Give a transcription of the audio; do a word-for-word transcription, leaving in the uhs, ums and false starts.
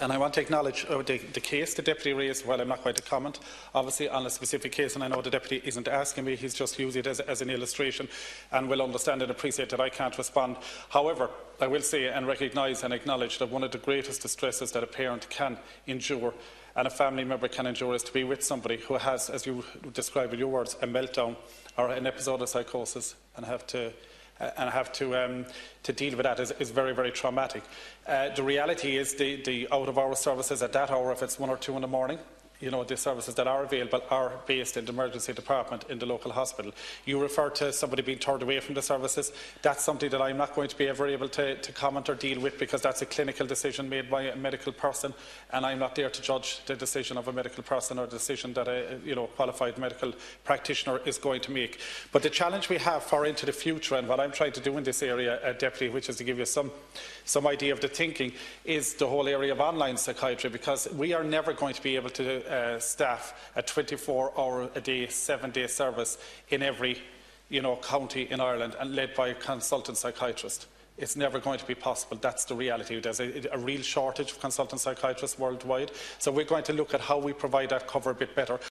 And I want to acknowledge uh, the, the case the Deputy raised. While I'm not going to comment, obviously, on a specific case, and I know the Deputy isn't asking me, he's just using it as, as an illustration, and will understand and appreciate that I can't respond. However, I will say and recognise and acknowledge that one of the greatest distresses that a parent can endure and a family member can endure is to be with somebody who has, as you describe in your words, a meltdown or an episode of psychosis, and have to Uh, and have to, um, to deal with that is, is very, very traumatic. Uh, the reality is the, the out-of-hours services at that hour, if it's one or two in the morning, you know, the services that are available are based in the emergency department in the local hospital. You refer to somebody being turned away from the services. That's something that I'm not going to be ever able to, to comment or deal with, because that's a clinical decision made by a medical person, and I'm not there to judge the decision of a medical person or the decision that a you know, qualified medical practitioner is going to make. But the challenge we have far into the future, and what I'm trying to do in this area, uh, Deputy, which is to give you some, some idea of the thinking, is the whole area of online psychiatry, because we are never going to be able to Uh, staff a twenty-four hour a day, seven day service in every you know, county in Ireland and led by a consultant psychiatrist. It's never going to be possible. That's the reality. There's a, a real shortage of consultant psychiatrists worldwide. So we're going to look at how we provide that cover a bit better.